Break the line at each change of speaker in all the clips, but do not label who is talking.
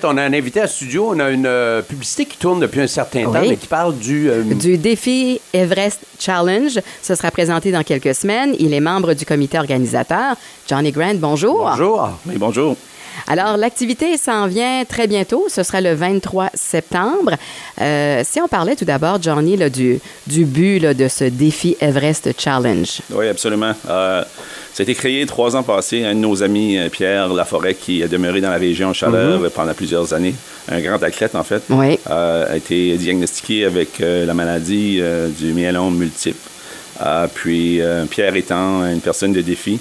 on a un invité à studio. On a une publicité qui tourne depuis un certain temps, mais qui parle du
défi Everest Challenge. Ce sera présenté dans quelques semaines. Il est membre du comité organisateur. Johnny Grant, bonjour.
Bonjour.
Oui, bonjour.
Alors, l'activité s'en vient très bientôt. Ce sera le 23 septembre. Si on parlait tout d'abord, Johnny, là, du but là, de ce défi Everest Challenge.
Oui, absolument. Ça a été créé 3 ans passés. Un de nos amis, Pierre Laforêt, qui a demeuré dans la région Chaleur pendant plusieurs années, un grand athlète en fait, a été diagnostiqué avec la maladie du myélome multiple. Puis Pierre étant une personne de défi,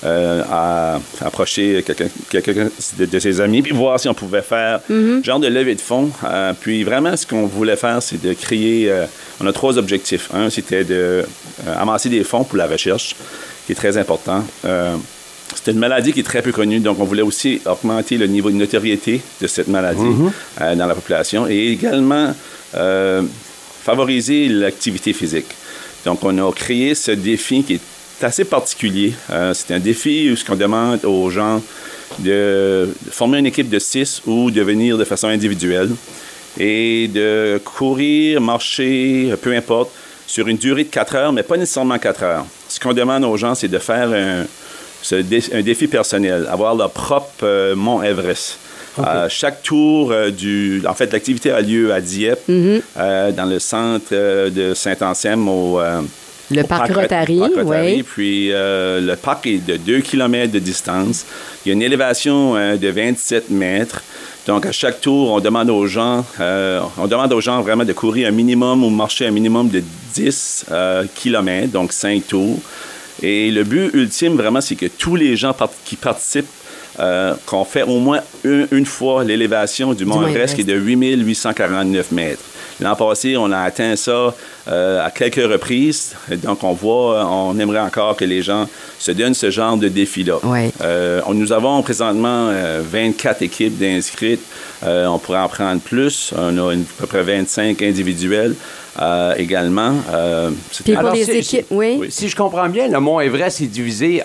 a approché quelqu'un de ses amis puis voir si on pouvait faire genre de levée de fonds. Puis vraiment, ce qu'on voulait faire, c'est de créer... on a 3 objectifs. Un, c'était d'amasser des fonds pour la recherche, qui est très important. C'est une maladie qui est très peu connue, donc on voulait aussi augmenter le niveau de notoriété de cette maladie dans la population et également favoriser l'activité physique. Donc, on a créé ce défi qui est assez particulier. C'est un défi où ce qu'on demande aux gens de former une équipe de 6 ou de venir de façon individuelle et de courir, marcher, peu importe, sur une durée de 4 heures, mais pas nécessairement 4 heures. Ce qu'on demande aux gens, c'est de faire un défi personnel, avoir leur propre mont Everest. Okay. Chaque tour en fait, l'activité a lieu à Dieppe, dans le centre de Saint-Anselme,
le parc Rotary, oui.
Puis le parc est de 2 km de distance. Il y a une élévation de 27 mètres. Donc, à chaque tour, on demande aux gens vraiment de courir un minimum ou marcher un minimum de 10 km, donc 5 tours. Et le but ultime, vraiment, c'est que tous les gens qui participent, qu'on fait au moins une fois l'élévation du mont Everest, qui est de 8849 mètres. L'an passé, on a atteint ça à quelques reprises. Donc, on aimerait encore que les gens se donnent ce genre de défi-là.
Oui.
Nous avons présentement 24 équipes d'inscrites. On pourrait en prendre plus. On a à peu près 25 individuels. Également.
Puis pour les équipes, oui.
Si je comprends bien, le mont Everest est divisé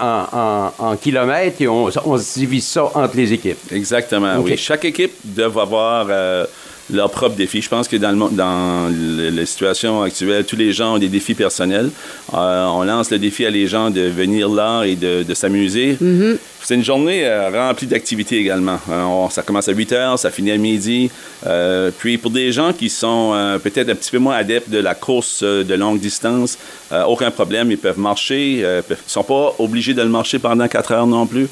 en kilomètres et on se divise ça entre les équipes.
Exactement, oui. Chaque équipe doit avoir leur propre défi. Je pense que dans la situation actuelle, tous les gens ont des défis personnels. On lance le défi à les gens de venir là et de s'amuser. C'est une journée remplie d'activités également. Ça commence à 8 heures, ça finit à midi. Puis pour des gens qui sont peut-être un petit peu moins adeptes de la course de longue distance, aucun problème, ils peuvent marcher. Ils ne sont pas obligés de le marcher pendant 4 heures non plus.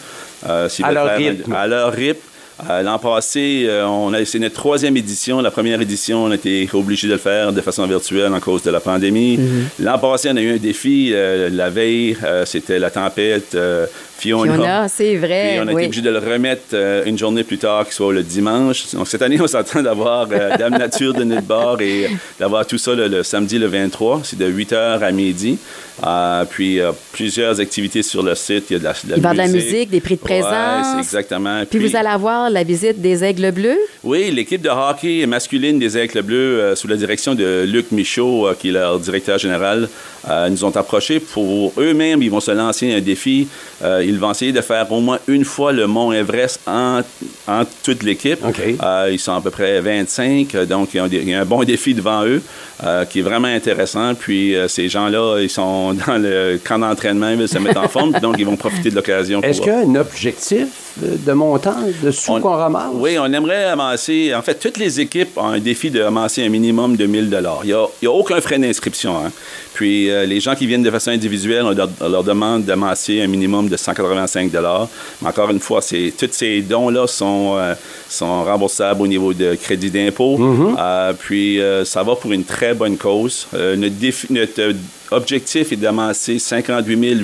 À leur rythme.
À leur rythme. L'an passé, c'est notre 3e édition. La première édition, on a été obligé de le faire de façon virtuelle en cause de la pandémie. L'an passé, on a eu un défi. La veille, c'était la tempête Fiona,
c'est vrai.
Puis on a été obligé de le remettre une journée plus tard, qui soit le dimanche. Donc, cette année, on s'attend d'avoir Dame Nature de notre bord et d'avoir tout ça le samedi, le 23. C'est de 8 h à midi. Puis, plusieurs activités sur le site. Il y a de la musique.
Il va y avoir de la musique, des prix de présence.
Oui, c'est exactement.
Puis, vous allez avoir la visite des Aigles Bleus?
Oui, l'équipe de hockey masculine des Aigles Bleus, sous la direction de Luc Michaud, qui est leur directeur général, nous ont approchés pour eux-mêmes. Ils vont se lancer un défi. Ils vont essayer de faire au moins une fois le mont Everest en toute l'équipe.
Okay.
Ils sont à peu près 25, donc il y a un bon défi devant eux qui est vraiment intéressant. Puis ces gens-là, ils sont dans le camp d'entraînement, ils veulent se mettre en forme, donc ils vont profiter de l'occasion.
Est-ce qu'il y a un objectif de montant, de sous qu'on ramasse?
Oui, on aimerait amasser... En fait, toutes les équipes ont un défi de ramasser un minimum de 1 000 $. Il n'y a aucun frais d'inscription. Hein. Puis les gens qui viennent de façon individuelle, on leur demande d'amasser un minimum de 185 $. Mais encore une fois, tous ces dons-là sont remboursables au niveau de crédit d'impôt. Puis ça va pour une très bonne cause. Notre objectif est d'amasser 58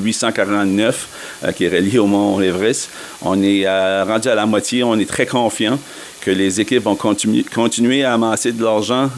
849 qui est relié au mont Everest. On est rendu à la moitié. On est très confiant que les équipes vont continuer à amasser de l'argent.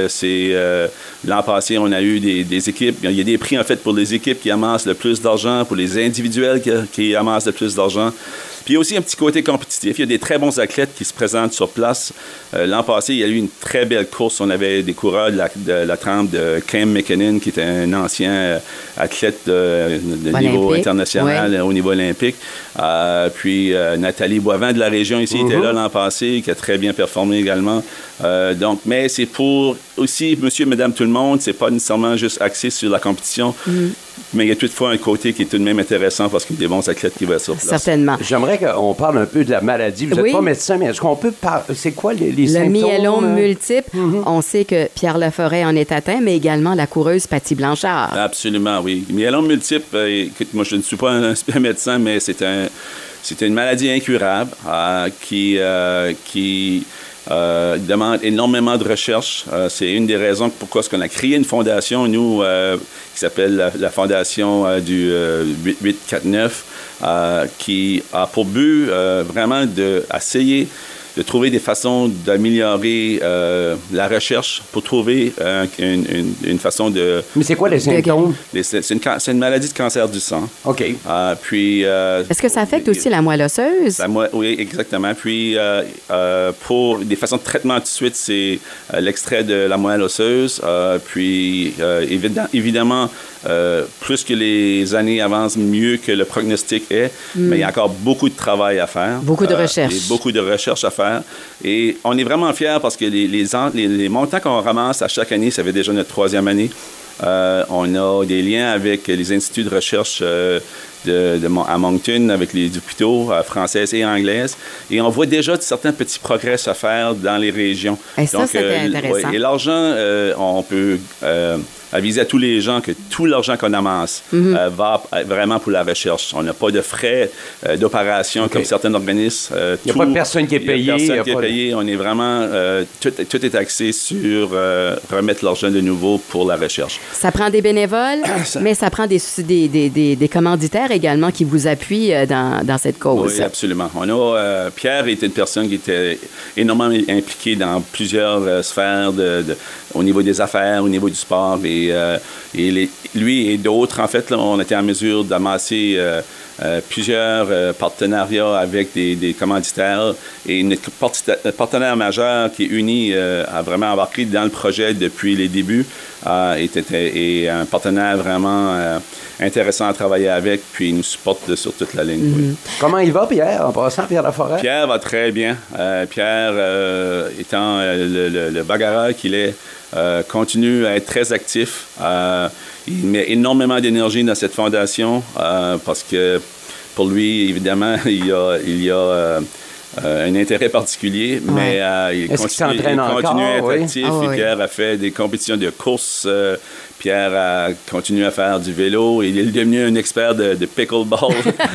L'an passé, on a eu des équipes. Il y a des prix, en fait, pour les équipes qui amassent le plus d'argent, pour les individuels qui amassent le plus d'argent. Puis il y a aussi un petit côté compétitif. Il y a des très bons athlètes qui se présentent sur place. L'an passé, il y a eu une très belle course. On avait des coureurs de la trempe de Cam McKinnon, qui était un ancien athlète de niveau international, au niveau olympique. Puis Nathalie Boivin de la région ici était là l'an passé, qui a très bien performé également. Donc, mais c'est pour aussi monsieur, madame, tout le monde. C'est pas nécessairement juste axé sur la compétition, mais il y a toutefois un côté qui est tout de même intéressant parce qu'il y a des bons athlètes qui vont être sur place.
Certainement.
J'aimerais qu'on parle un peu de la maladie. Vous n'êtes pas médecin, mais est-ce qu'on peut parler? C'est quoi les symptômes?
Le myélome multiple, on sait que Pierre Laforêt en est atteint, mais également la coureuse Patty Blanchard.
Absolument, oui. Myélome multiple, écoute, moi je ne suis pas un médecin, mais c'est une maladie incurable qui demande énormément de recherche. C'est une des raisons pourquoi est-ce qu'on a créé une fondation, nous, qui s'appelle la Fondation du 8849, qui a pour but vraiment d'essayer de trouver des façons d'améliorer la recherche pour trouver une façon de...
Mais c'est quoi les symptômes?
C'est une maladie de cancer du sang.
OK.
Puis...
Est-ce que ça affecte aussi la moelle osseuse?
Oui, exactement. Puis, pour des façons de traitement tout de suite, c'est l'extrait de la moelle osseuse. Puis, évidemment, plus que les années avancent, mieux que le prognostic est. Mais il y a encore beaucoup de travail à faire.
Beaucoup de recherche.
Et beaucoup de recherche à faire. Et on est vraiment fiers parce que les montants qu'on ramasse à chaque année, ça fait déjà notre 3e année. On a des liens avec les instituts de recherche à Moncton, avec les hôpitaux françaises et anglaises. Et on voit déjà certains petits progrès à faire dans les régions.
Et ça, c'était intéressant.
Et l'argent, on peut aviser à tous les gens que tout l'argent qu'on amasse va vraiment pour la recherche. On n'a pas de frais d'opération comme certains organismes.
Il n'y a pas de personne qui est payée.
Il n'y a personne qui est payée. On est vraiment... tout est axé sur remettre l'argent de nouveau pour la recherche.
Ça prend des bénévoles, mais ça prend des commanditaires également qui vous appuient dans cette cause.
Oui, absolument. Pierre était une personne qui était énormément impliquée dans plusieurs sphères au niveau des affaires, au niveau du sport. Lui et d'autres, en fait, là, on était en mesure d'amasser plusieurs partenariats avec des commanditaires. Et notre partenaire majeur qui est uni a vraiment embarqué dans le projet depuis les débuts et un partenaire vraiment intéressant à travailler avec, puis il nous supporte sur toute la ligne. Oui.
Comment il va, Pierre, en passant, Pierre Laforêt?
Pierre va très bien. Pierre, étant le bagarreur qu'il est, continue à être très actif. Il met énormément d'énergie dans cette fondation parce que pour lui, évidemment, il y a un intérêt particulier, mais il continue à être actif. Et Pierre a fait des compétitions de course. Pierre a continué à faire du vélo. Il est devenu un expert de pickleball.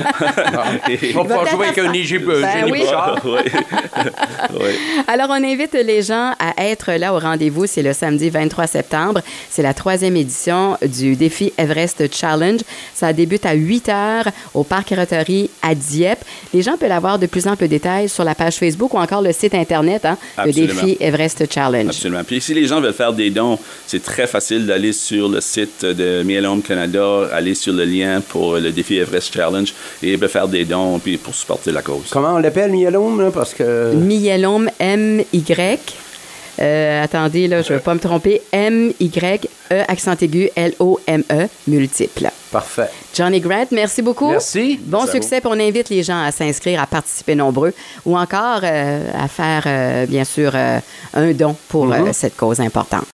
On va pouvoir jouer avec un Génie Bouchard.
Oui.
Alors, on invite les gens à être là au rendez-vous. C'est le samedi 23 septembre. C'est la 3e édition du défi Everest Challenge. Ça débute à 8 heures au Parc Rotary à Dieppe. Les gens peuvent avoir de plus amples détails sur la page Facebook ou encore le site Internet, le défi Everest Challenge.
Absolument. Puis si les gens veulent faire des dons, c'est très facile d'aller sur le site de Myélome Canada, aller sur le lien pour le défi Everest Challenge et faire des dons puis pour supporter la cause.
Comment on l'appelle, Myélome? Parce que...
Myélome, M-Y. Attendez, là, je ne vais pas me tromper. M-Y-E, accent aigu, L-O-M-E, multiple.
Parfait.
Johnny Grant, merci beaucoup.
Merci.
Bon succès, puis on invite les gens à s'inscrire, à participer nombreux ou encore à faire, bien sûr, un don pour cette cause importante.